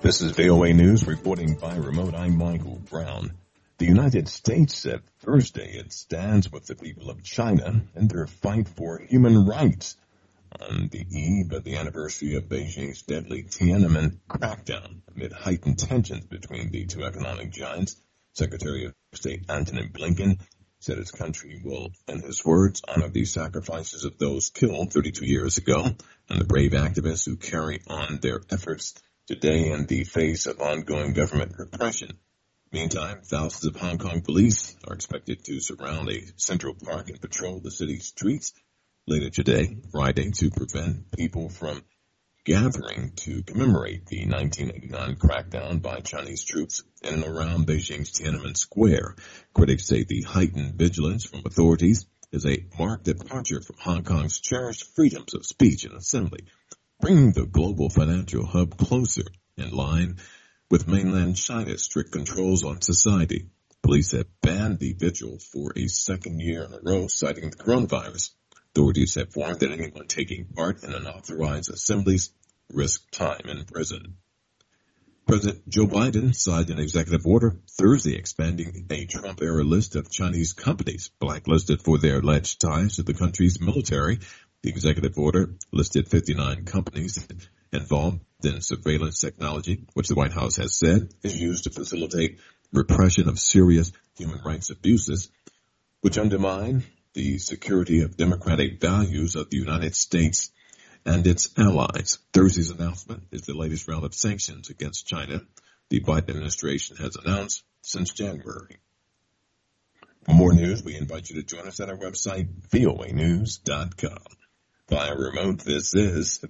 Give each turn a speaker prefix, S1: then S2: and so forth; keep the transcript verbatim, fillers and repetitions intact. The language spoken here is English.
S1: This is V O A News reporting by remote. I'm Michael Brown. The United States said Thursday it stands with the people of China in their fight for human rights on the eve of the anniversary of Beijing's deadly Tiananmen crackdown. Amid heightened tensions between the two economic giants, Secretary of State Antony Blinken said his country will, in his words, honor the sacrifices of those killed thirty-two years ago and the brave activists who carry on their efforts today in the face of ongoing government repression. Meantime, thousands of Hong Kong police are expected to surround a Central Park and patrol the city's streets later today, Friday, to prevent people from gathering to commemorate the nineteen eighty-nine crackdown by Chinese troops in and around Beijing's Tiananmen Square. Critics say the heightened vigilance from authorities is a marked departure from Hong Kong's cherished freedoms of speech and assembly, bringing the global financial hub closer in line with mainland China's strict controls on society. Police have banned the vigil for a second year in a row, citing the coronavirus. Authorities have warned that anyone taking part in unauthorized assemblies risk time in prison. President Joe Biden signed an executive order Thursday expanding a Trump-era list of Chinese companies blacklisted for their alleged ties to the country's military. The executive order listed fifty-nine companies involved in surveillance technology, which the White House has said is used to facilitate repression of serious human rights abuses, which undermine the security of democratic values of the United States and its allies. Thursday's announcement is the latest round of sanctions against China the Biden administration has announced since January. For more news, we invite you to join us at our website, V O A news dot com. Via remote, this is